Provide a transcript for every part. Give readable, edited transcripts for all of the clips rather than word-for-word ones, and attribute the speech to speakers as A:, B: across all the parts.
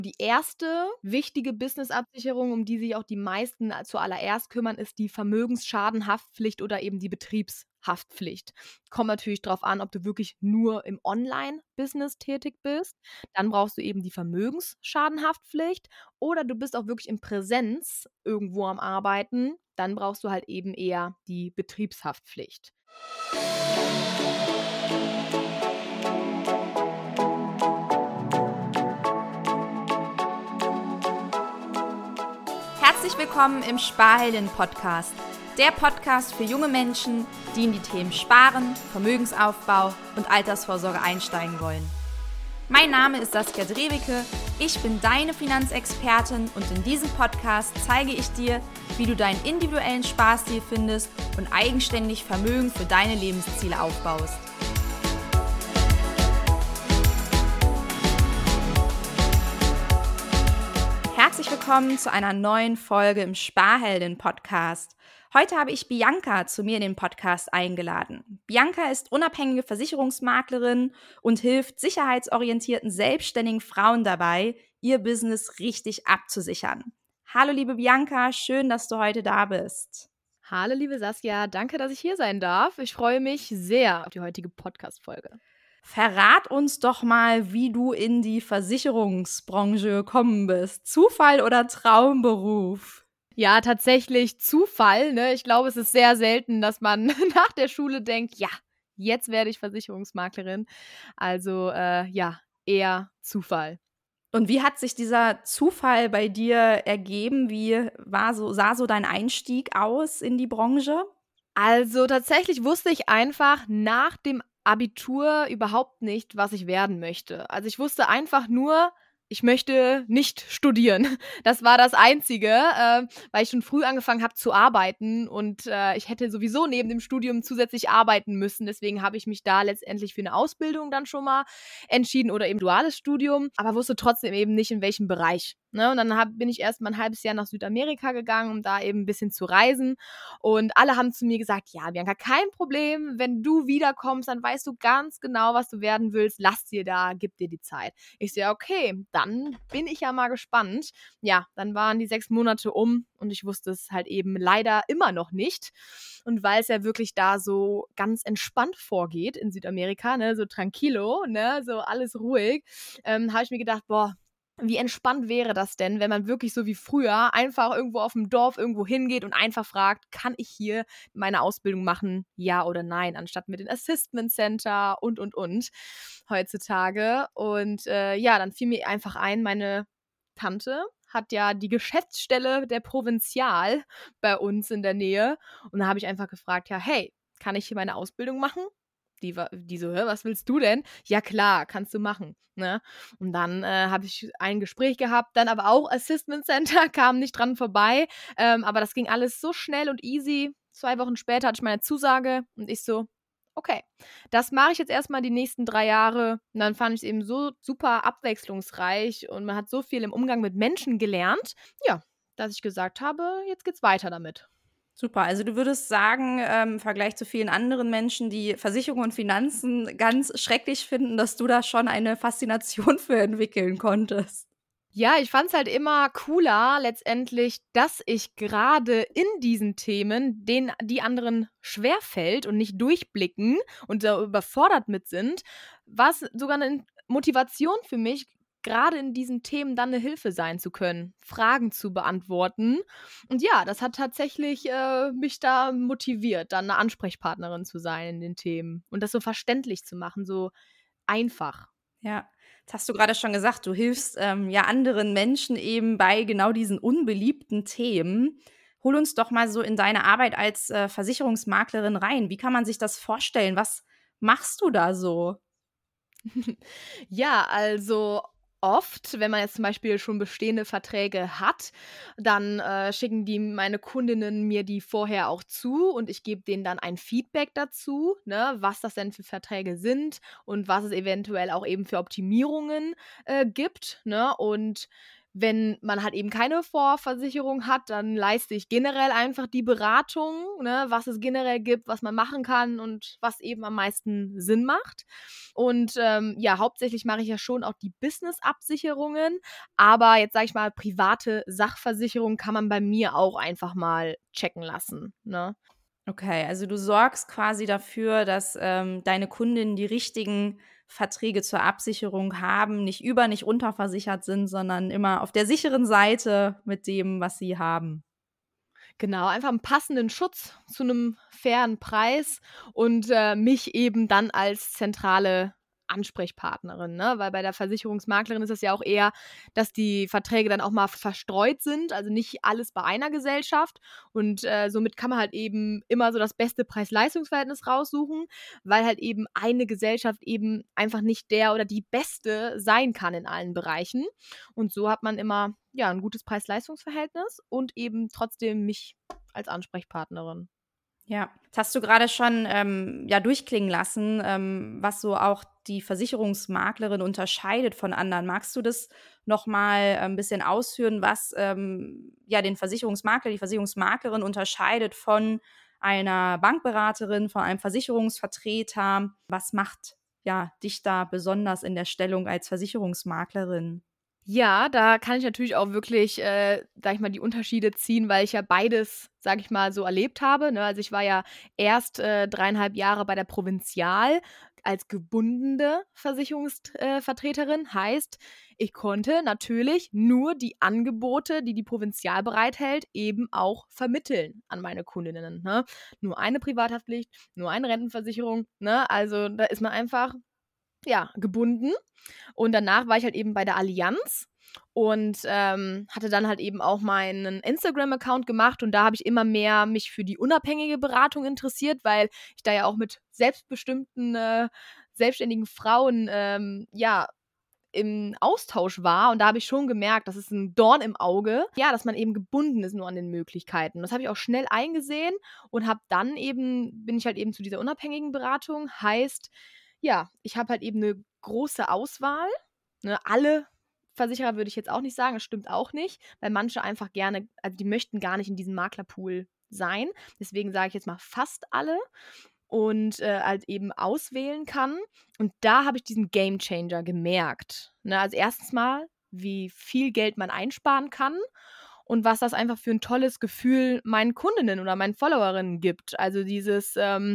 A: Die erste wichtige Businessabsicherung, um die sich auch die meisten zuallererst kümmern, ist die Vermögensschadenhaftpflicht oder eben die Betriebshaftpflicht. Kommt natürlich drauf an, ob du wirklich nur im Online-Business tätig bist. Dann brauchst du eben die Vermögensschadenhaftpflicht oder du bist auch wirklich in Präsenz irgendwo am Arbeiten. Dann brauchst du halt eben eher die Betriebshaftpflicht.
B: Herzlich willkommen im Sparhelden-Podcast. Der Podcast für junge Menschen, die in die Themen Sparen, Vermögensaufbau und Altersvorsorge einsteigen wollen. Mein Name ist Saskia Drewicke, ich bin deine Finanzexpertin und in diesem Podcast zeige ich dir, wie du deinen individuellen Sparstil findest und eigenständig Vermögen für deine Lebensziele aufbaust. Herzlich willkommen zu einer neuen Folge im Sparhelden-Podcast. Heute habe ich Bianca zu mir in den Podcast eingeladen. Bianca ist unabhängige Versicherungsmaklerin und hilft sicherheitsorientierten, selbstständigen Frauen dabei, ihr Business richtig abzusichern. Hallo liebe Bianca, schön, dass du heute da bist.
A: Hallo liebe Saskia, danke, dass ich hier sein darf. Ich freue mich sehr auf die heutige Podcast-Folge.
B: Verrat uns doch mal, wie du in die Versicherungsbranche gekommen bist. Zufall oder Traumberuf?
A: Ja, tatsächlich Zufall, ne? Ich glaube, es ist sehr selten, dass man nach der Schule denkt, ja, jetzt werde ich Versicherungsmaklerin. Also, ja, eher Zufall.
B: Und wie hat sich dieser Zufall bei dir ergeben? Wie sah so dein Einstieg aus in die Branche?
A: Also, tatsächlich wusste ich einfach nach dem Abitur überhaupt nicht, was ich werden möchte. Also, ich wusste einfach nur, ich möchte nicht studieren. Das war das Einzige, weil ich schon früh angefangen habe zu arbeiten und, ich hätte sowieso neben dem Studium zusätzlich arbeiten müssen. Deswegen habe ich mich da letztendlich für 'ne Ausbildung dann schon mal entschieden oder eben duales Studium, aber wusste trotzdem eben nicht, in welchem Bereich, ne? Und dann bin ich erst mal 'n halbes Jahr nach Südamerika gegangen, um da eben 'n bisschen zu reisen. Und alle haben zu mir gesagt: „Ja, Bianca, kein Problem, wenn du wiederkommst, dann weißt du ganz genau, was du werden willst. Lass dir da, gib dir die Zeit.“ Ich so: „Ja, okay, dann bin ich ja mal gespannt.“ Ja, dann waren die 6 Monate um und ich wusste es halt eben leider immer noch nicht. Und weil es ja wirklich da so ganz entspannt vorgeht in Südamerika, ne, so tranquilo, ne, so alles ruhig, habe ich mir gedacht: „Boah, wie entspannt wäre das denn, wenn man wirklich so wie früher einfach irgendwo auf dem Dorf irgendwo hingeht und einfach fragt: „Kann ich hier meine Ausbildung machen, ja oder nein?“ Anstatt mit den Assessment Center und heutzutage. Und, ja, dann fiel mir einfach ein, meine Tante hat ja die Geschäftsstelle der Provinzial bei uns in der Nähe. Und da habe ich einfach gefragt: „Ja, hey, kann ich hier meine Ausbildung machen?“ Die so: „Hä, was willst du denn?“ „Ja klar, kannst du machen“, ne? Und dann, habe ich ein Gespräch gehabt, dann aber auch Assessment Center, kam nicht dran vorbei, aber das ging alles so schnell und easy. 2 Wochen später hatte ich meine Zusage und ich so: „Okay, das mache ich jetzt erst mal die nächsten 3 Jahre.“ Und dann fand ich's eben so super abwechslungsreich und man hat so viel im Umgang mit Menschen gelernt, ja, dass ich gesagt habe: „Jetzt geht's weiter damit.“
B: Super, also du würdest sagen, im Vergleich zu vielen anderen Menschen, die Versicherung und Finanzen ganz schrecklich finden, dass du da schon eine Faszination für entwickeln konntest.
A: Ja, ich fand's halt immer cooler letztendlich, dass ich grade in diesen Themen, denen die anderen schwerfällt und nicht durchblicken und da überfordert mit sind, war's sogar 'ne Motivation für mich, grade in diesen Themen dann 'ne Hilfe sein zu können, Fragen zu beantworten. Und ja, das hat tatsächlich, mich da motiviert, dann 'ne Ansprechpartnerin zu sein in den Themen und das so verständlich zu machen, so einfach.
B: Ja, jetzt hast du gerade schon gesagt, du hilfst, ja anderen Menschen eben bei genau diesen unbeliebten Themen. Hol uns doch mal so in deine Arbeit als, Versicherungsmaklerin rein. Wie kann man sich das vorstellen? Was machst du da so?
A: Ja, also oft, wenn man jetzt zum Beispiel schon bestehende Verträge hat, dann, schicken die meine Kundinnen mir die vorher auch zu und ich gebe denen dann ein Feedback dazu, ne, was das denn für Verträge sind und was es eventuell auch eben für Optimierungen, gibt, ne? Und Wenn man halt eben keine Vorversicherung hat, dann leiste ich generell einfach die Beratung, ne, was es generell gibt, was man machen kann und was eben am meisten Sinn macht. Und ja, hauptsächlich mache ich ja schon auch die Business-Absicherungen, aber jetzt sage ich mal, private Sachversicherung kann man bei mir auch einfach mal checken lassen, ne?
B: Okay, also du sorgst quasi dafür, dass, deine Kundinnen die richtigen Verträge zur Absicherung haben, nicht nicht unterversichert sind, sondern immer auf der sicheren Seite mit dem, was sie haben.
A: Genau, einfach 'n passenden Schutz zu 'nem fairen Preis und mich eben dann als zentrale Ansprechpartnerin, ne? Weil bei der Versicherungsmaklerin ist es ja auch eher, dass die Verträge dann auch mal verstreut sind, also nicht alles bei einer Gesellschaft und somit kann man halt eben immer so das beste Preis-Leistungs-Verhältnis raussuchen, weil halt eben eine Gesellschaft eben einfach nicht der oder die beste sein kann in allen Bereichen. Und so hat man immer, ja, 'n gutes Preis-Leistungs-Verhältnis und eben trotzdem mich als Ansprechpartnerin.
B: Ja, jetzt hast du gerade schon, ja, durchklingen lassen, was so auch die Versicherungsmaklerin unterscheidet von anderen. Magst du das noch mal, 'n bisschen ausführen, was, ja, den Versicherungsmakler, die Versicherungsmaklerin unterscheidet von einer Bankberaterin, von einem Versicherungsvertreter? Was macht, ja, dich da besonders in der Stellung als Versicherungsmaklerin?
A: Ja, da kann ich natürlich auch wirklich, sage ich mal, die Unterschiede ziehen, weil ich ja beides, sage ich mal, so erlebt habe, ne? Also, ich war ja erst, 3,5 Jahre bei der Provinzial als gebundene Versicherungsvertreterin. Heißt, ich konnte natürlich nur die Angebote, die die Provinzial bereithält, eben auch vermitteln an meine Kundinnen, ne? Nur eine Privathaftpflicht, nur eine Rentenversicherung, ne? Also, da ist man einfach, ja, gebunden. Und danach war ich halt eben bei der Allianz und hatte dann halt eben auch meinen Instagram-Account gemacht und da habe ich immer mehr mich für die unabhängige Beratung interessiert, weil ich da ja auch mit selbstbestimmten, selbstständigen Frauen, ja, im Austausch war und da habe ich schon gemerkt, das ist 'n Dorn im Auge, ja, dass man eben gebunden ist nur an den Möglichkeiten. Das habe ich auch schnell eingesehen und habe dann eben bin ich halt eben zu dieser unabhängigen Beratung. Heißt, ja, ich habe halt eben 'ne große Auswahl, ne? Alle Versicherer würde ich jetzt auch nicht sagen, das stimmt auch nicht, weil manche einfach gerne also, die möchten gar nicht in diesem Maklerpool sein. Deswegen sage ich jetzt mal fast alle und, halt eben auswählen kann. Und da habe ich diesen Gamechanger gemerkt, ne? Also, erstens mal, wie viel Geld man einsparen kann und was das einfach für 'n tolles Gefühl meinen Kundinnen oder meinen Followerinnen gibt. Also, dieses,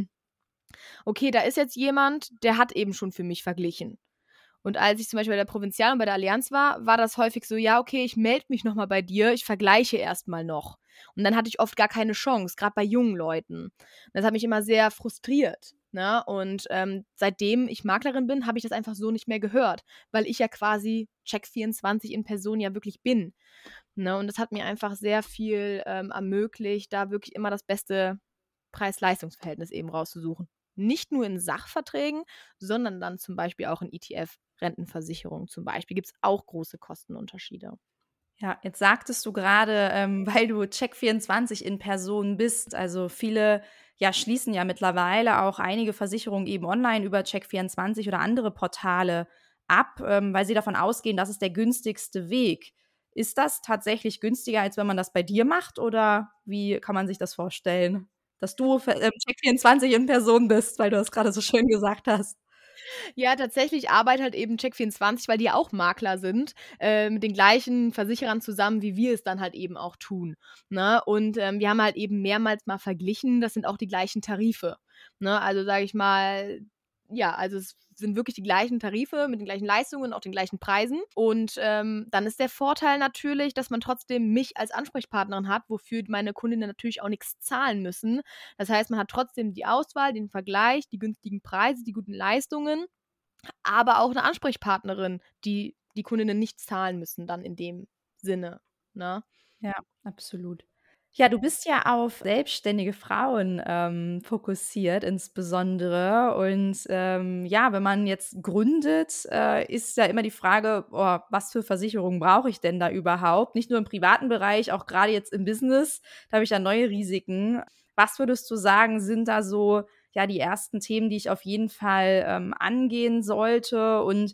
A: okay, da ist jetzt jemand, der hat eben schon für mich verglichen. Und als ich zum Beispiel bei der Provinzial und bei der Allianz war, war das häufig so: „Ja, okay, ich melde mich noch mal bei dir, ich vergleiche erst mal noch.“ Und dann hatte ich oft gar keine Chance, grad bei jungen Leuten. Das hat mich immer sehr frustriert, ne? Und, seitdem ich Maklerin bin, habe ich das einfach so nicht mehr gehört, weil ich ja quasi Check24 in Person ja wirklich bin, ne? Und das hat mir einfach sehr viel, ermöglicht, da wirklich immer das beste Preis-Leistungs-Verhältnis eben rauszusuchen. Nicht nur in Sachverträgen, sondern dann zum Beispiel auch in ETF-Rentenversicherungen zum Beispiel gibt's auch große Kostenunterschiede.
B: Ja, jetzt sagtest du gerade, weil du Check24 in Person bist, also viele, ja, schließen ja mittlerweile auch einige Versicherungen eben online über Check24 oder andere Portale ab, weil sie davon ausgehen, das ist der günstigste Weg. Ist das tatsächlich günstiger, als wenn man das bei dir macht oder wie kann man sich das vorstellen? Dass du für, Check24 in Person bist, weil du das gerade so schön gesagt hast.
A: Ja, tatsächlich arbeitet halt eben Check24, weil die ja auch Makler sind, mit den gleichen Versicherern zusammen, wie wir es dann halt eben auch tun, ne? Und, wir haben halt eben mehrmals mal verglichen, das sind auch die gleichen Tarife, ne? Also, sage ich mal, ja, also es sind wirklich die gleichen Tarife mit den gleichen Leistungen, auch den gleichen Preisen. Und, dann ist der Vorteil natürlich, dass man trotzdem mich als Ansprechpartnerin hat, wofür meine Kundinnen natürlich auch nix zahlen müssen. Das heißt, man hat trotzdem die Auswahl, den Vergleich, die günstigen Preise, die guten Leistungen, aber auch 'ne Ansprechpartnerin, die die Kundinnen nichts zahlen müssen dann in dem Sinne, ne?
B: Ja, absolut. Ja, du bist ja auf selbstständige Frauen, fokussiert insbesondere und, ja, wenn man jetzt gründet, ist ja immer die Frage: „Oh, was für Versicherungen brauche ich denn da überhaupt?“ Nicht nur im privaten Bereich, auch grade jetzt im Business, da habe ich ja neue Risiken. Was würdest du sagen, sind da so, ja, die ersten Themen, die ich auf jeden Fall, angehen sollte? Und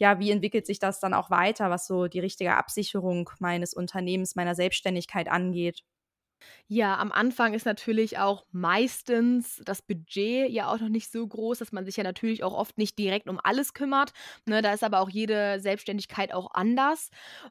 B: ja, wie entwickelt sich das dann auch weiter, was so die richtige Absicherung meines Unternehmens, meiner Selbstständigkeit angeht?
A: Ja, am Anfang ist natürlich auch meistens das Budget ja auch noch nicht so groß, dass man sich ja natürlich auch oft nicht direkt um alles kümmert, ne? Da ist aber auch jede Selbstständigkeit auch anders.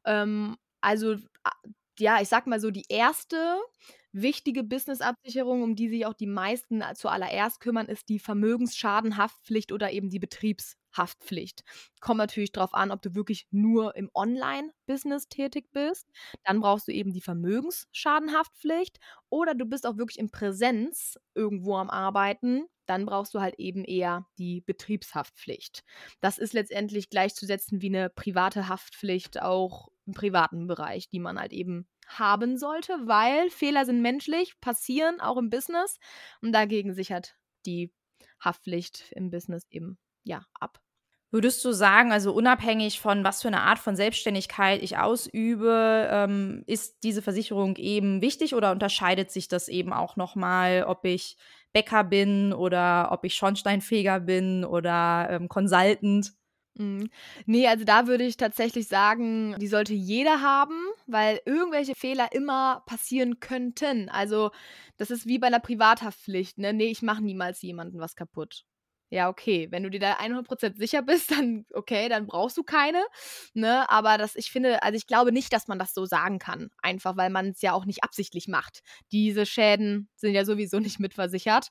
A: Also, ja, ich sage mal so, die erste wichtige Businessabsicherung, um die sich auch die meisten zuallererst kümmern, ist die Vermögensschadenhaftpflicht oder eben die Betriebshaftpflicht. Kommt natürlich drauf an, ob du wirklich nur im Online-Business tätig bist. Dann brauchst du eben die Vermögensschadenhaftpflicht oder du bist auch wirklich in Präsenz irgendwo am Arbeiten, dann brauchst du halt eben eher die Betriebshaftpflicht. Das ist letztendlich gleichzusetzen wie eine private Haftpflicht auch im privaten Bereich, die man halt eben haben sollte, weil Fehler sind menschlich, passieren auch im Business und dagegen sichert die Haftpflicht im Business eben, ja, ab.
B: Würdest du sagen, also unabhängig von was für eine Art von Selbstständigkeit ich ausübe, ist diese Versicherung eben wichtig oder unterscheidet sich das eben auch noch mal, ob ich Bäcker bin oder ob ich Schornsteinfeger bin oder, Consultant?
A: Mhm. Ne, also da würde ich tatsächlich sagen, die sollte jeder haben, weil irgendwelche Fehler immer passieren könnten. Also, das ist wie bei 'ner Privathaftpflicht, ne? „Ne, ich mache niemals jemandem was kaputt.“ Ja, okay, wenn du dir da 100% sicher bist, dann okay, dann brauchst du keine, ne? Aber ich glaube nicht, dass man das so sagen kann, einfach weil man's ja auch nicht absichtlich macht. Diese Schäden sind ja sowieso nicht mitversichert.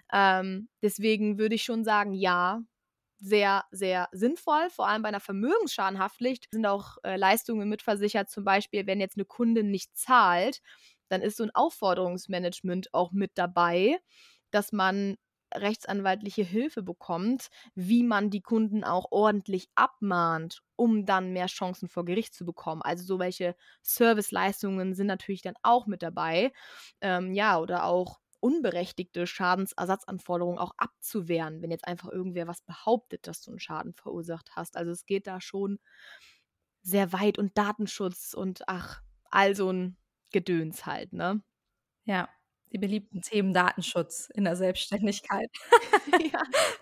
A: Deswegen würde ich schon sagen, ja, sehr, sehr sinnvoll. Vor allem bei einer Vermögensschadenhaftpflicht sind auch, Leistungen mitversichert. Zum Beispiel, wenn jetzt eine Kundin nicht zahlt, dann ist so ein Aufforderungsmanagement auch mit dabei, dass man rechtsanwaltliche Hilfe bekommt, wie man die Kunden auch ordentlich abmahnt, um dann mehr Chancen vor Gericht zu bekommen. Also, so welche Serviceleistungen sind natürlich dann auch mit dabei. Ja, oder auch unberechtigte Schadensersatzanforderungen auch abzuwehren, wenn jetzt einfach irgendwer was behauptet, dass du 'n Schaden verursacht hast. Also, es geht da schon sehr weit und Datenschutz und ach, all so 'n Gedöns halt, ne?
B: Ja, die beliebten Themen Datenschutz in der Selbstständigkeit.
A: Ja,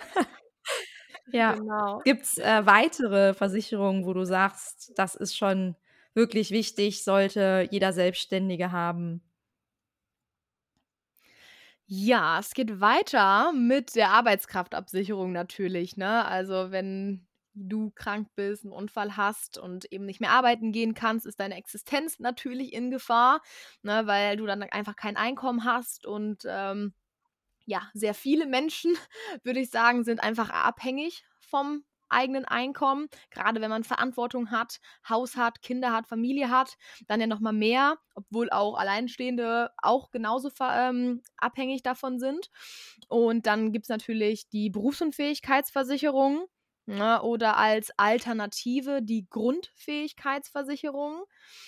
B: Ja.
A: genau.
B: Gibt's, weitere Versicherungen, wo du sagst, das ist schon wirklich wichtig, sollte jeder Selbstständige haben?
A: Ja, es geht weiter mit der Arbeitskraftabsicherung natürlich, ne? Also, wenn du krank bist, 'n Unfall hast und eben nicht mehr arbeiten gehen kannst, ist deine Existenz natürlich in Gefahr, ne, weil du dann einfach kein Einkommen hast und, ja, sehr viele Menschen, würde ich sagen, sind einfach abhängig vom eigenen Einkommen. Gerade wenn man Verantwortung hat, Haus hat, Kinder hat, Familie hat, dann ja noch mal mehr, obwohl auch Alleinstehende auch genauso abhängig davon sind. Und dann gibt's natürlich die Berufsunfähigkeitsversicherung, ne, oder als Alternative die Grundfähigkeitsversicherung.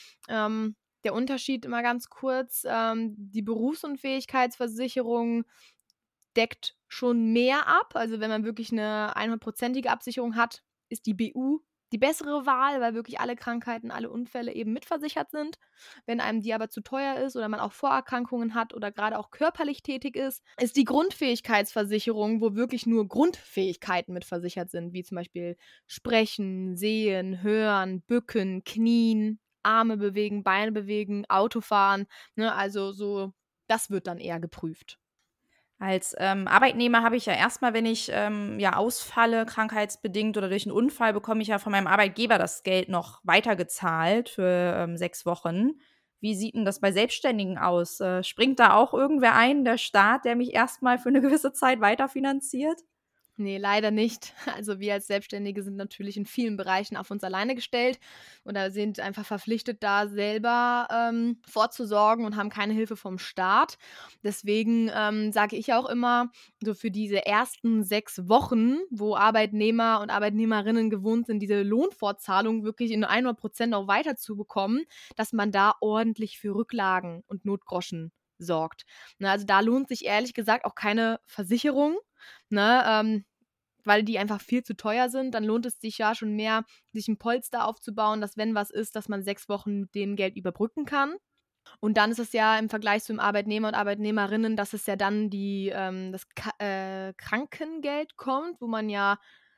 A: Der Unterschied immer ganz kurz, die Berufsunfähigkeitsversicherung deckt schon mehr ab. Also, wenn man wirklich 'ne 100-prozentige Absicherung hat, ist die BU die bessere Wahl, weil wirklich alle Krankheiten, alle Unfälle eben mitversichert sind. Wenn einem die aber zu teuer ist oder man auch Vorerkrankungen hat oder grade auch körperlich tätig ist die Grundfähigkeitsversicherung, wo wirklich nur Grundfähigkeiten mitversichert sind, wie zum Beispiel Sprechen, Sehen, Hören, Bücken, Knien, Arme bewegen, Beine bewegen, Autofahren, ne? Also, so das wird dann eher geprüft.
B: Als, Arbeitnehmer habe ich ja erstmal, wenn ich, ja, ausfalle, krankheitsbedingt oder durch 'n Unfall, bekomme ich ja von meinem Arbeitgeber das Geld noch weitergezahlt für, 6 Wochen. Wie sieht 'n das bei Selbstständigen aus? Springt da auch irgendwer ein, der Staat, der mich erstmal für 'ne gewisse Zeit weiterfinanziert?
A: Ne, leider nicht. Also, wir als Selbstständige sind natürlich in vielen Bereichen auf uns alleine gestellt oder sind einfach verpflichtet, da selber, vorzusorgen und haben keine Hilfe vom Staat. Deswegen, sage ich auch immer, so für diese ersten 6 Wochen, wo Arbeitnehmer und Arbeitnehmerinnen gewohnt sind, diese Lohnfortzahlung wirklich in 100% auch weiterzubekommen, dass man da ordentlich für Rücklagen und Notgroschen sorgt. Ne, also, da lohnt sich ehrlich gesagt auch keine Versicherung, ne, weil die einfach viel zu teuer sind. Dann lohnt es sich ja schon mehr, sich 'n Polster aufzubauen, dass wenn was ist, dass man 6 Wochen mit dem Geld überbrücken kann. Und dann ist es ja im Vergleich zum Arbeitnehmer und Arbeitnehmerinnen, dass es ja dann das Krankengeld kommt, wo man ja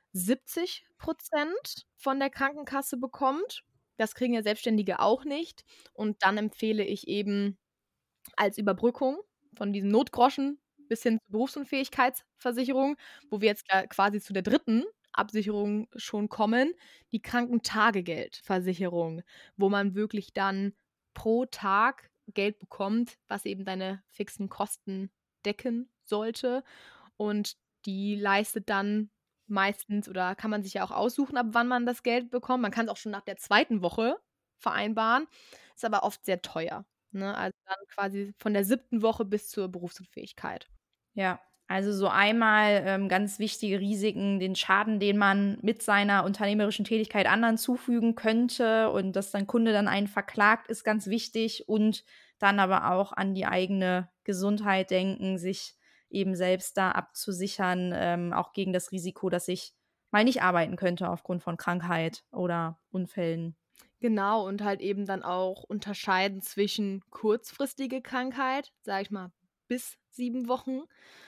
A: 70% von der Krankenkasse bekommt. Das kriegen ja Selbstständige auch nicht. Und dann empfehle ich eben als Überbrückung von diesem Notgroschen bis hin zur Berufsunfähigkeitsversicherung, wo wir jetzt quasi zu der dritten Absicherung schon kommen, die Krankentagegeldversicherung, wo man wirklich dann pro Tag Geld bekommt, was eben deine fixen Kosten decken sollte. Und die leistet dann meistens, oder kann man sich ja auch aussuchen, ab wann man das Geld bekommt. Man kann es auch schon nach der 2. Woche vereinbaren, ist aber oft sehr teuer. Ne? Also dann quasi von der 7. Woche bis zur Berufsunfähigkeit.
B: Ja, also so einmal ganz wichtige Risiken, den Schaden, den man mit seiner unternehmerischen Tätigkeit anderen zufügen könnte und dass dein Kunde dann einen verklagt, ist ganz wichtig. Und dann aber auch an die eigene Gesundheit denken, sich eben selbst da abzusichern, auch gegen das Risiko, dass ich mal nicht arbeiten könnte aufgrund von Krankheit oder Unfällen.
A: Genau, und halt eben dann auch unterscheiden zwischen kurzfristige Krankheit, sage ich mal, bis 7 Wochen,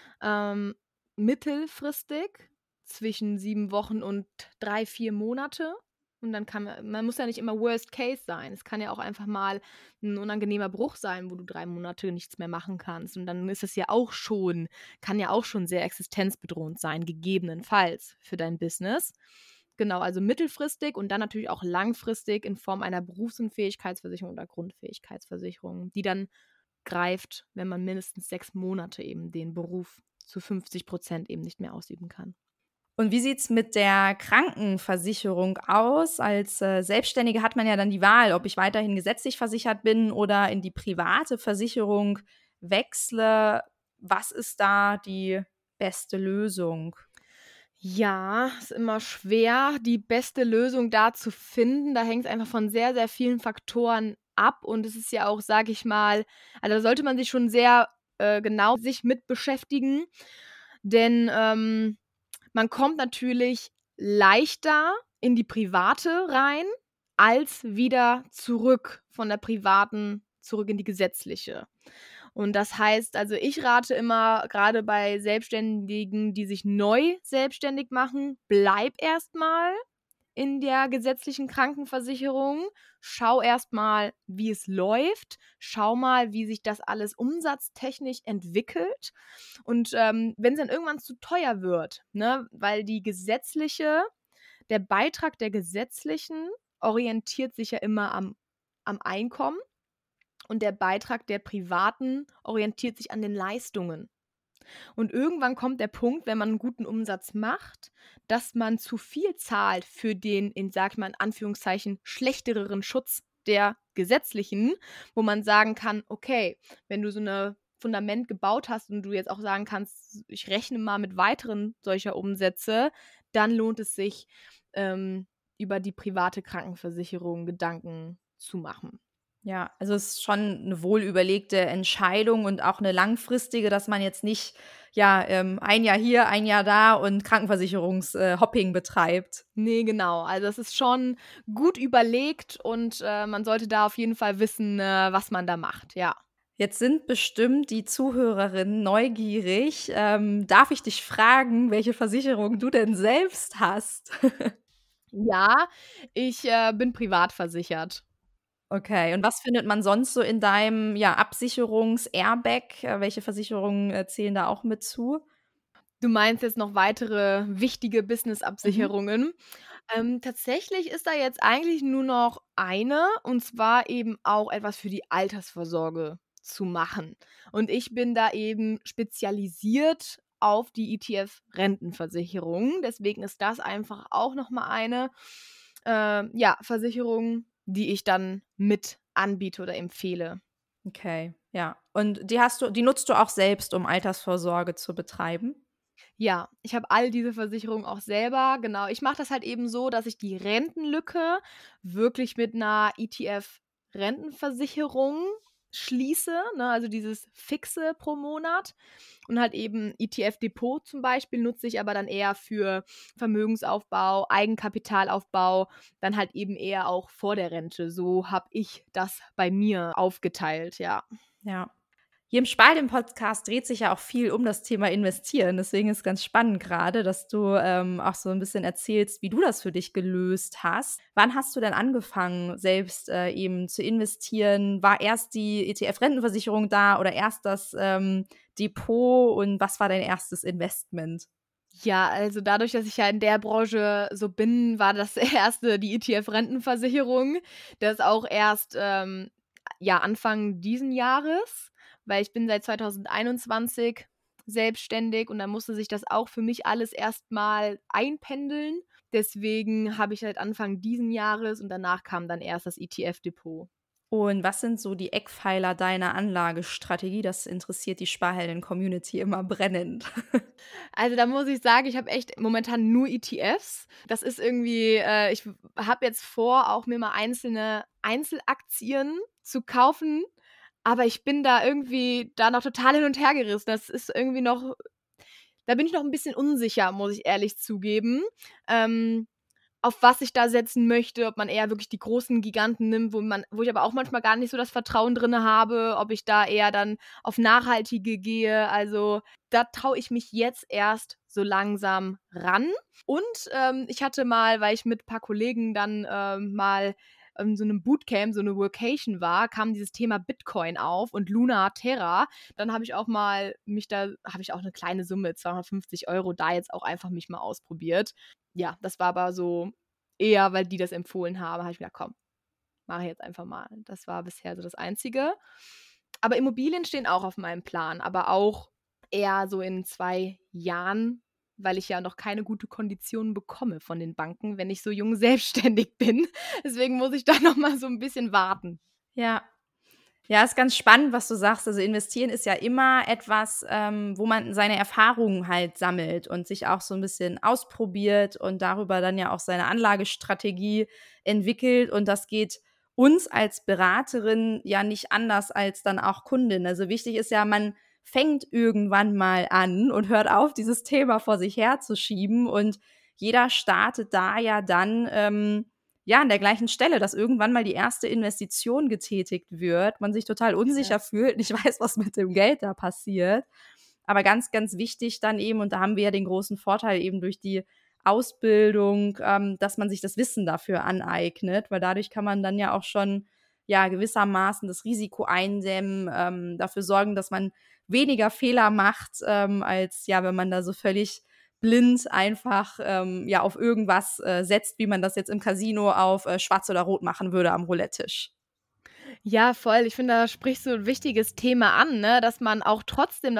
A: mittelfristig zwischen 7 Wochen und 3, 4 Monate. Und dann kann man muss ja nicht immer Worst Case sein. Es kann ja auch einfach mal ein unangenehmer Bruch sein, wo du 3 Monate nichts mehr machen kannst. Und dann ist es ja auch schon kann ja auch schon sehr existenzbedrohend sein, gegebenenfalls für dein Business. Genau, also mittelfristig und dann natürlich auch langfristig in Form einer Berufsunfähigkeitsversicherung oder Grundfähigkeitsversicherung, die dann greift, wenn man mindestens 6 Monate eben den Beruf zu 50% eben nicht mehr ausüben kann.
B: Und wie sieht's mit der Krankenversicherung aus? Als Selbstständige hat man ja dann die Wahl, ob ich weiterhin gesetzlich versichert bin oder in die private Versicherung wechsle. Was ist da die beste Lösung?
A: Ja, ist immer schwer, die beste Lösung da zu finden. Da hängt es einfach von sehr, sehr vielen Faktoren ab und es ist ja auch, sage ich mal, also da sollte man sich schon sehr, genau sich mit beschäftigen, denn, man kommt natürlich leichter in die private rein, als wieder zurück von der privaten zurück in die gesetzliche. Und das heißt also, ich rate immer, gerade bei Selbstständigen, die sich neu selbstständig machen: Bleib erst mal in der gesetzlichen Krankenversicherung. Schau erst mal, wie es läuft. Schau mal, wie sich das alles umsatztechnisch entwickelt. Und, wenn's dann irgendwann zu teuer wird, ne, weil der Beitrag der gesetzlichen orientiert sich ja immer am Einkommen und der Beitrag der privaten orientiert sich an den Leistungen. Und irgendwann kommt der Punkt, wenn man einen guten Umsatz macht, dass man zu viel zahlt für den, in sage ich mal in Anführungszeichen, schlechtereren Schutz der gesetzlichen, wo man sagen kann: „Okay, wenn du so 'ne Fundament gebaut hast und du jetzt auch sagen kannst: ‚Ich rechne mal mit weiteren solcher Umsätze‘, dann lohnt es sich, über die private Krankenversicherung Gedanken zu machen.“
B: Ja, also es ist schon eine wohlüberlegte Entscheidung und auch eine langfristige, dass man jetzt nicht, ja, ein Jahr hier, ein Jahr da und Krankenversicherungs Hopping betreibt.
A: Ne, genau. Also, es ist schon gut überlegt und, man sollte da auf jeden Fall wissen, was man da macht, ja.
B: Jetzt sind bestimmt die Zuhörerinnen neugierig. Darf ich dich fragen, welche Versicherung du denn selbst hast?
A: Ja, ich, bin privat versichert.
B: Okay, und was findet man sonst so in deinem, ja, Absicherungs-Airbag? Welche Versicherungen zählen da auch mit zu?
A: Du meinst jetzt noch weitere wichtige
B: Mhm.
A: Business-Absicherungen? Tatsächlich ist da jetzt eigentlich nur noch eine, und zwar eben auch etwas für die Altersvorsorge zu machen. Und ich bin da eben spezialisiert auf die ETF-Rentenversicherung. Deswegen ist das einfach auch noch mal eine, ja, Versicherung, die ich dann mit anbiete oder empfehle.
B: Okay, ja. Und die nutzt du auch selbst, um Altersvorsorge zu betreiben?
A: Ja, ich habe all diese Versicherungen auch selber. Genau, ich mache das halt eben so, dass ich die Rentenlücke wirklich mit 'ner ETF-Rentenversicherung schließe, ne, also dieses Fixe pro Monat und halt eben ETF-Depot zum Beispiel nutze ich aber dann eher für Vermögensaufbau, Eigenkapitalaufbau, dann halt eben eher auch vor der Rente. So habe ich das bei mir aufgeteilt, ja.
B: Ja. Hier im Spalten-Podcast dreht sich ja auch viel um das Thema Investieren. Deswegen ist es ganz spannend gerade, dass du auch so ein bisschen erzählst, wie du das für dich gelöst hast. Wann hast du denn angefangen, selbst eben zu investieren? War erst die ETF-Rentenversicherung da oder erst das Depot? Und was war dein erstes Investment?
A: Ja, also dadurch, dass ich ja in der Branche so bin, war das erste die ETF-Rentenversicherung. Das auch erst, ja, Anfang diesen Jahres, weil ich bin seit 2021 selbstständig und dann musste sich das auch für mich alles erst mal einpendeln. Deswegen habe ich seit Anfang diesen Jahres und danach kam dann erst das ETF-Depot.
B: Und was sind so die Eckpfeiler deiner Anlagestrategie? Das interessiert die Sparhelden-Community immer brennend.
A: Also, da muss ich sagen, ich habe echt momentan nur ETFs. Das ist irgendwie ich habe jetzt vor, auch mir mal einzelne Einzelaktien zu kaufen, aber ich bin da irgendwie da noch total hin und her gerissen. Das ist irgendwie noch da bin ich noch 'n bisschen unsicher, muss ich ehrlich zugeben, ähm, auf was ich da setzen möchte, ob man eher wirklich die großen Giganten nimmt, wo ich aber auch manchmal gar nicht so das Vertrauen drinne habe, ob ich da eher dann auf nachhaltige gehe. Also, da traue ich mich jetzt erst so langsam ran. Und, ich hatte mal, weil ich mit paar Kollegen dann, mal in so 'nem Bootcamp, so 'ne Workation war, kam dieses Thema Bitcoin auf und Luna Terra. Dann habe ich auch mal habe ich auch 'ne kleine Summe, 250 € da jetzt auch einfach mich mal ausprobiert. Ja, das war aber so eher, weil die das empfohlen haben, habe ich gedacht: „Komm, mache ich jetzt einfach mal.“ Das war bisher so das Einzige. Aber Immobilien stehen auch auf meinem Plan, aber auch eher so in 2 Jahren, weil ich ja noch keine gute Konditionen bekomme von den Banken, wenn ich so jung selbstständig bin. Deswegen muss ich da noch mal so 'n bisschen warten.
B: Ja. Ja, ist ganz spannend, was du sagst. Also, investieren ist ja immer etwas, wo man seine Erfahrungen halt sammelt und sich auch so ein bisschen ausprobiert und darüber dann ja auch seine Anlagestrategie entwickelt. Und das geht uns als Beraterin ja nicht anders als dann auch Kundin. Also, wichtig ist ja, man fängt irgendwann mal an und hört auf, dieses Thema vor sich herzuschieben. Und jeder startet da ja dann, ja, an der gleichen Stelle, dass irgendwann mal die erste Investition getätigt wird, man sich total unsicher
A: Exakt.
B: fühlt, nicht weiß, was mit dem Geld da passiert. Aber ganz, ganz wichtig dann eben, und da haben wir ja den großen Vorteil eben durch die Ausbildung, dass man sich das Wissen dafür aneignet, weil dadurch kann man dann ja auch schon, ja, gewissermaßen das Risiko eindämmen, dafür sorgen, dass man weniger Fehler macht, als, ja, wenn man da so völlig blind einfach, ja, auf irgendwas, setzt, wie man das jetzt im Casino auf, schwarz oder rot machen würde am Roulette-Tisch.
A: Ja, voll. Ich finde, da sprichst du 'n wichtiges Thema an, ne, dass man auch trotzdem,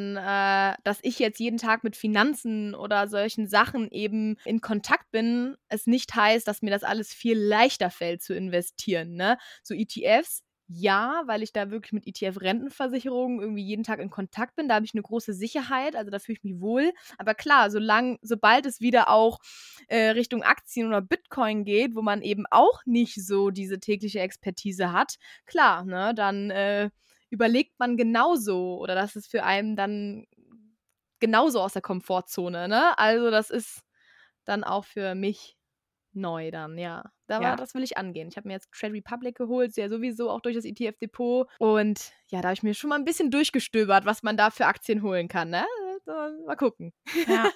A: dass ich jetzt jeden Tag mit Finanzen oder solchen Sachen eben in Kontakt bin, es nicht heißt, dass mir das alles viel leichter fällt zu investieren, ne? So ETFs, ja, weil ich da wirklich mit ETF-Rentenversicherungen irgendwie jeden Tag in Kontakt bin. Da habe ich 'ne große Sicherheit, also da fühle ich mich wohl. Aber klar, sobald es wieder auch, Richtung Aktien oder Bitcoin geht, wo man eben auch nicht so diese tägliche Expertise hat, klar, ne, dann, überlegt man genauso oder das ist für einen dann genauso aus der Komfortzone, ne? Also, das ist dann auch für mich neu dann, ja.
B: Ja.
A: Das will ich angehen. Ich habe mir jetzt Trade Republic geholt, ist ja sowieso auch durch das ETF-Depot und ja, da habe ich mir schon mal 'n bisschen durchgestöbert, was man da für Aktien holen kann, ne? Mal gucken.
B: Ja.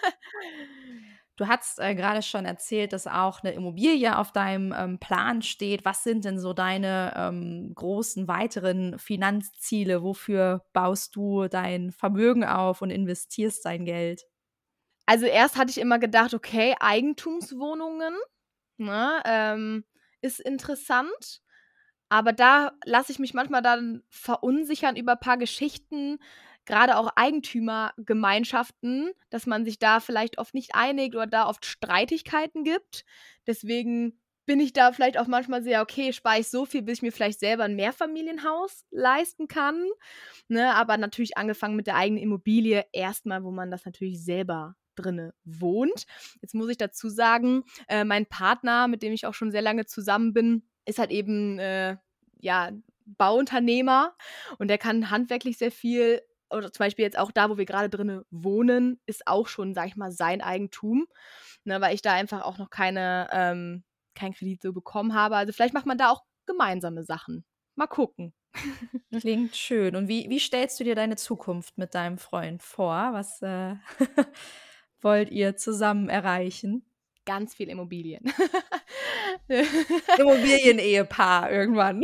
B: Du hast, grade schon erzählt, dass auch 'ne Immobilie auf deinem, Plan steht. Was sind denn so deine, großen weiteren Finanzziele? Wofür baust du dein Vermögen auf und investierst dein Geld?
A: Also, erst hatte ich immer gedacht: „Okay, Eigentumswohnungen, ne, ist interessant.“ Aber da lasse ich mich manchmal dann verunsichern über paar Geschichten, grade auch Eigentümergemeinschaften, dass man sich da vielleicht oft nicht einigt oder da oft Streitigkeiten gibt. Deswegen bin ich da vielleicht auch manchmal sehr: „Okay, spare ich so viel, bis ich mir vielleicht selber 'n Mehrfamilienhaus leisten kann“, ne? Aber natürlich angefangen mit der eigenen Immobilie erst mal, wo man das natürlich selber drinne wohnt. Jetzt muss ich dazu sagen, mein Partner, mit dem ich auch schon sehr lange zusammen bin, ist halt eben, ja, Bauunternehmer und der kann handwerklich sehr viel oder zum Beispiel jetzt auch da, wo wir grade drinne wohnen, ist auch schon, sage ich mal, sein Eigentum, ne, weil ich da einfach auch noch keinen Kredit so bekommen habe. Also, vielleicht macht man da auch gemeinsame Sachen. mal gucken.
B: Klingt schön. Und wie stellst du dir deine Zukunft mit deinem Freund vor? Was wollt ihr zusammen erreichen?
A: Ganz viel Immobilien.
B: Immobilien-Ehepaar irgendwann.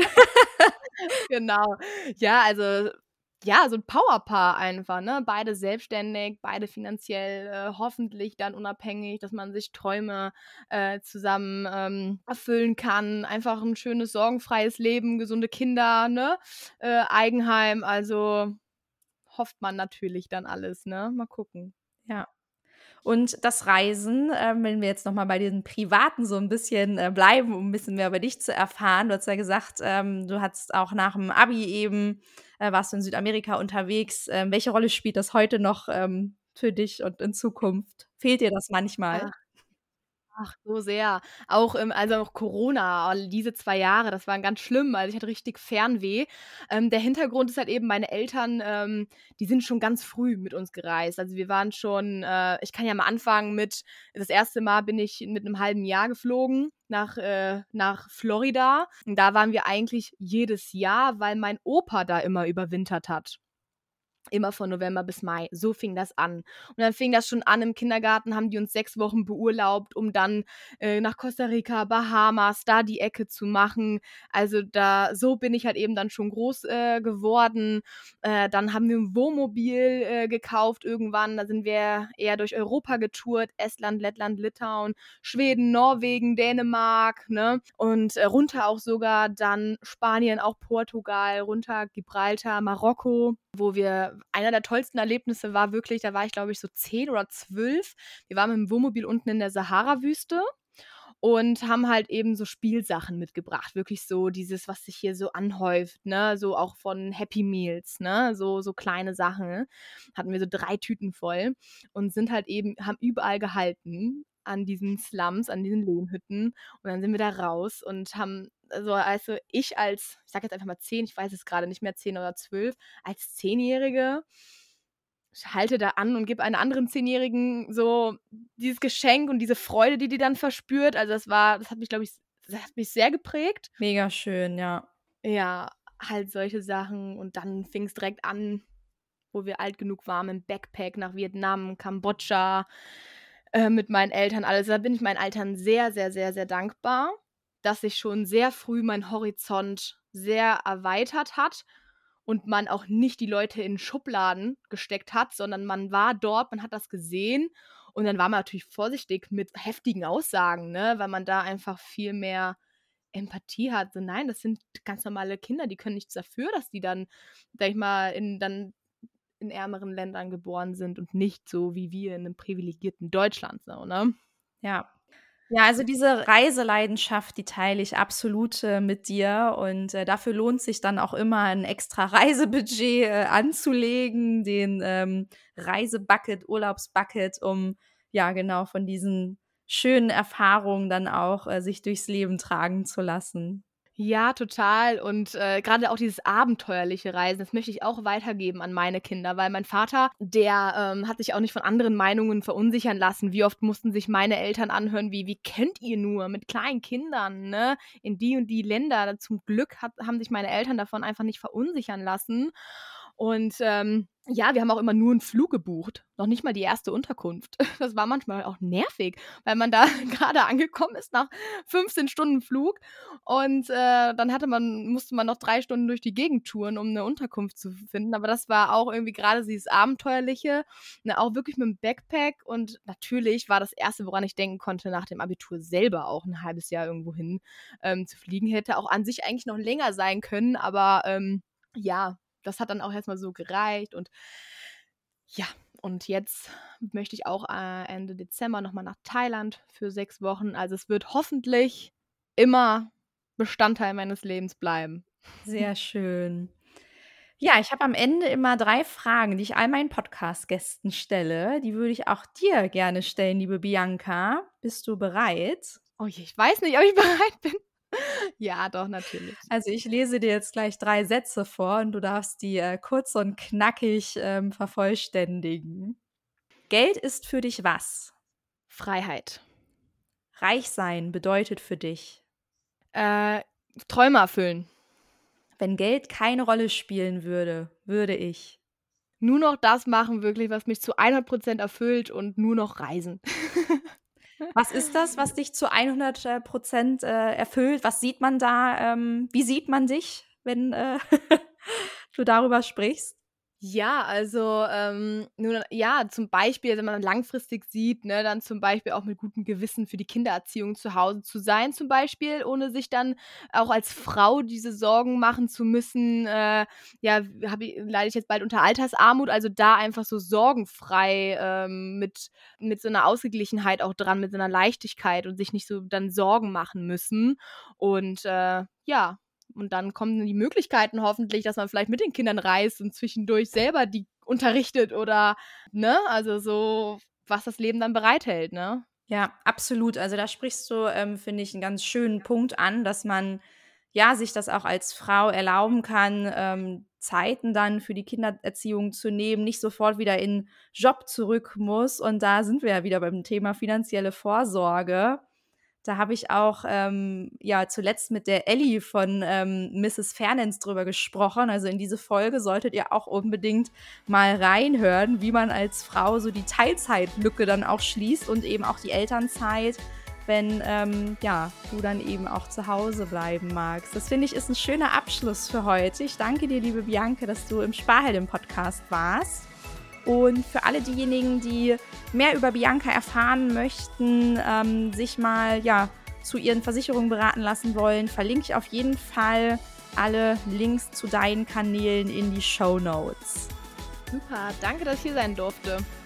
A: Genau. Ja, also ja, so 'n Powerpaar einfach, ne? Beide selbstständig, beide finanziell, hoffentlich dann unabhängig, dass man sich Träume, zusammen, erfüllen kann. Einfach 'n schönes, sorgenfreies Leben, gesunde Kinder, ne? Eigenheim, also hofft man natürlich dann alles, ne? Mal gucken.
B: Ja. Und das Reisen, wenn wir jetzt noch mal bei diesem Privaten so ein bisschen, bleiben, um ein bisschen mehr über dich zu erfahren. Du hast ja gesagt, du hattest auch nach dem Abi eben warst du in Südamerika unterwegs. Welche Rolle spielt das heute noch, für dich und in Zukunft? Fehlt dir das manchmal?
A: Ach. Ach, so sehr. Auch Corona, all diese 2 Jahre, das waren ganz schlimm. Also, ich hatte richtig Fernweh. Der Hintergrund ist halt eben, meine Eltern, die sind schon ganz früh mit uns gereist. Also, wir waren schon ich kann ja mal anfangen mit das erste Mal bin ich mit 'nem halben Jahr geflogen nach Florida. Und da waren wir eigentlich jedes Jahr, weil mein Opa da immer überwintert hat. Immer von November bis Mai. So fing das an. Und dann fing das schon an im Kindergarten, haben die uns 6 Wochen beurlaubt, um dann, nach Costa Rica, Bahamas, da die Ecke zu machen. Also, so bin ich halt eben dann schon groß, geworden. Dann haben wir 'n Wohnmobil, gekauft irgendwann. Da sind wir eher durch Europa getourt, Estland, Lettland, Litauen, Schweden, Norwegen, Dänemark, ne? Und, runter auch sogar dann Spanien, auch Portugal, runter Gibraltar, Marokko, wo wir einer der tollsten Erlebnisse war wirklich, da war ich, glaube ich, so 10 oder 12. Wir waren mit'm Wohnmobil unten in der Sahara-Wüste und haben halt eben so Spielsachen mitgebracht. Wirklich so dieses, was sich hier so anhäuft, ne? So auch von Happy Meals, ne? So kleine Sachen. Hatten wir so 3 Tüten voll und sind halt eben haben überall gehalten an diesen Slums, an diesen Lehmhütten. Und dann sind wir da raus und haben ich sage jetzt einfach mal 10, ich weiß es grade nicht mehr, 10 oder 12, als Zehnjährige halte da an und gebe einem anderen Zehnjährigen so dieses Geschenk und diese Freude, die dann verspürt. Also, das hat mich, glaube ich das hat mich sehr geprägt.
B: Mega schön, ja.
A: Ja, halt solche Sachen und dann fing's direkt an, wo wir alt genug waren, mit'm Backpack nach Vietnam, Kambodscha, mit meinen Eltern alles. Da bin ich meinen Eltern sehr, sehr, sehr, sehr dankbar, dass sich schon sehr früh mein Horizont sehr erweitert hat und man auch nicht die Leute in Schubladen gesteckt hat, sondern man war dort, man hat das gesehen und dann war man natürlich vorsichtig mit heftigen Aussagen, ne, weil man da einfach viel mehr Empathie hat. So: „Nein, das sind ganz normale Kinder, die können nichts dafür, dass die dann, sage ich mal, in ärmeren Ländern geboren sind und nicht so wie wir in 'nem privilegierten Deutschland", so, ne?
B: Ja. Ja, also diese Reiseleidenschaft, die teile ich absolut, mit dir und, dafür lohnt sich dann auch immer ein extra Reisebudget, anzulegen, den, Reisebucket, Urlaubsbucket, um, ja, genau, von diesen schönen Erfahrungen dann auch, sich durchs Leben tragen zu lassen.
A: Ja, total. Und, grade auch dieses abenteuerliche Reisen, das möchte ich auch weitergeben an meine Kinder, weil mein Vater, der, hat sich auch nicht von anderen Meinungen verunsichern lassen. Wie oft mussten sich meine Eltern anhören, wie: „Wie könnt ihr nur mit kleinen Kindern, ne, in die und die Länder?" Zum Glück haben sich meine Eltern davon einfach nicht verunsichern lassen. Und, ja, wir haben auch immer nur 'n Flug gebucht, noch nicht mal die erste Unterkunft. Das war manchmal auch nervig, weil man da grade angekommen ist nach 15 Stunden Flug und, dann musste man noch 3 Stunden durch die Gegend touren, um 'ne Unterkunft zu finden. Aber das war auch irgendwie grade dieses Abenteuerliche, ne, auch wirklich mit'm Backpack und natürlich war das Erste, woran ich denken konnte nach dem Abitur selber auch 'n halbes Jahr irgendwohin, zu fliegen. Hätte auch an sich eigentlich noch länger sein können, aber, ja, das hat dann auch erst mal so gereicht und ja, und jetzt möchte ich auch, Ende Dezember noch mal nach Thailand für 6 Wochen. Also, es wird hoffentlich immer Bestandteil meines Lebens bleiben.
B: Sehr schön. Ja, ich habe am Ende immer 3 Fragen, die ich all meinen Podcast-Gästen stelle. Die würde ich auch dir gerne stellen, liebe Bianca. Bist du bereit?
A: Oh je, ich weiß nicht, ob ich bereit bin. Ja, doch, natürlich.
B: Also, ich lese dir jetzt gleich 3 Sätze vor und du darfst die, kurz und knackig, vervollständigen. Geld ist für dich was?
A: Freiheit.
B: Reich sein bedeutet für dich?
A: Äh, Träume erfüllen.
B: wenn Geld keine Rolle spielen würde ich
A: nur noch das machen wirklich, was mich zu 100% erfüllt und nur noch reisen.
B: Was ist das, was dich zu 100% erfüllt? Was sieht man da? Wie sieht man dich, wenn du darüber sprichst?
A: Ja, also, zum Beispiel, wenn man langfristig sieht, ne, dann zum Beispiel auch mit gutem Gewissen für die Kindererziehung zu Hause zu sein zum Beispiel, ohne sich dann auch als Frau diese Sorgen machen zu müssen, leide ich jetzt bald unter Altersarmut, also da einfach so sorgenfrei, mit so einer Ausgeglichenheit auch dran, mit so einer Leichtigkeit und sich nicht so dann Sorgen machen müssen und, ja. Und dann kommen die Möglichkeiten hoffentlich, dass man vielleicht mit den Kindern reist und zwischendurch selber die unterrichtet oder, ne, also so, was das Leben dann bereithält, ne?
B: Ja, absolut. Also da sprichst du, finde ich, einen ganz schönen Punkt an, dass man, ja, sich das auch als Frau erlauben kann, Zeiten dann für die Kindererziehung zu nehmen, nicht sofort wieder in Job zurück muss. Und da sind wir ja wieder beim Thema finanzielle Vorsorge. Da habe ich auch, zuletzt mit der Elli von Mrs. Fairnance drüber gesprochen. Also in diese Folge solltet ihr auch unbedingt mal reinhören, wie man als Frau so die Teilzeitlücke dann auch schließt und eben auch die Elternzeit, wenn du dann eben auch zu Hause bleiben magst. Das finde ich ist ein schöner Abschluss für heute. Ich danke dir, liebe Bianca, dass du im Sparheldin-Podcast warst. Und für alle diejenigen, die mehr über Bianca erfahren möchten, sich mal zu ihren Versicherungen beraten lassen wollen, verlinke ich auf jeden Fall alle Links zu deinen Kanälen in die Shownotes.
A: Super, danke, dass ich hier sein durfte.